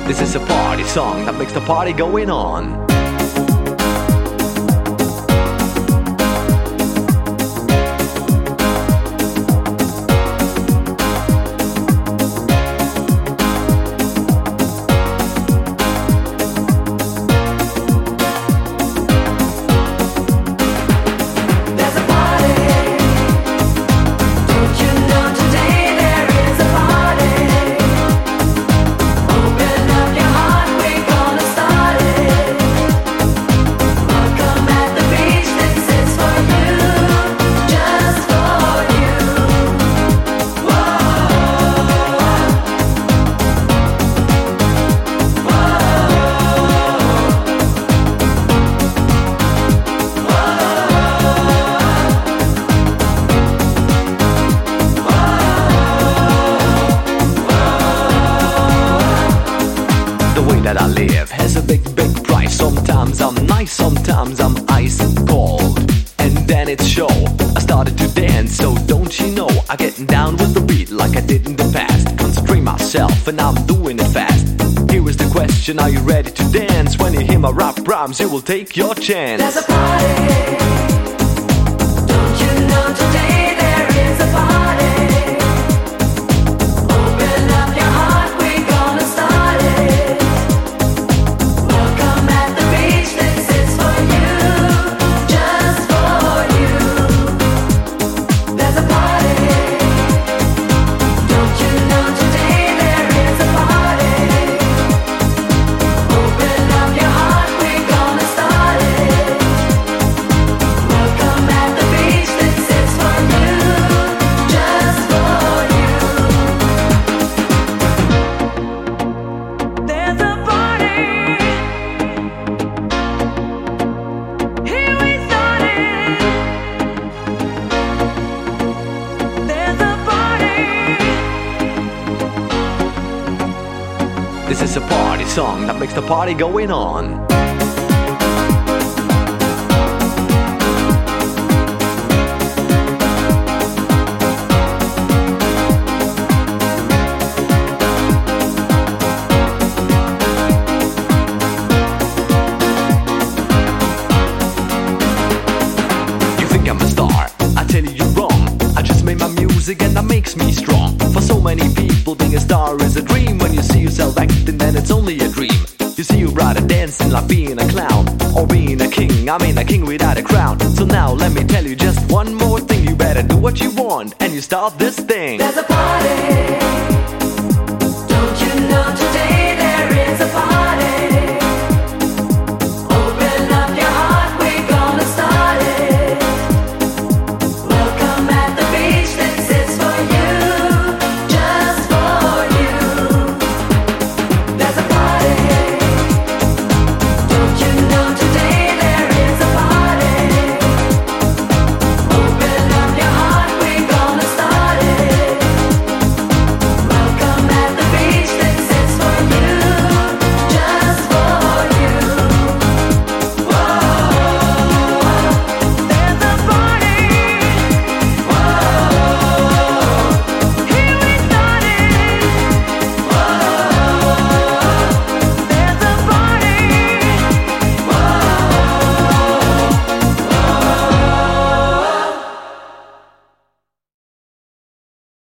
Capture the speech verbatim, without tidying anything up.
This is a party song that makes the party going on. That I live has a big, big price. Sometimes I'm nice, sometimes I'm ice cold. And then it's show, I started to dance. So don't you know, I get down with the beat like I did in the past. Concentrate myself and I'm doing it fast. Here is the question, are you ready to dance? When you hear my rap rhymes, you will take your chance. There's a party. Don't you know today there is a party? Open up your heart, we're gonna start it. Welcome at the beach, this is for you, just for you. There's a party. Don't you know today there is a party? Open up your heart, we're gonna start it. Welcome at the beach, this is for you, just for you. There's a party. Here we started. There's a party. This is a party song that makes the party going on. You think I'm a star? I tell you you're wrong. I just made my music and that makes me strong. For so many people, being a star is a dream. When you see yourself acting, then it's only a dream. You see you rather dancing like being a clown, or being a king, I mean a king without a crown. So now let me tell you just one more thing. You better do what you want, and you start this thing. There's a party.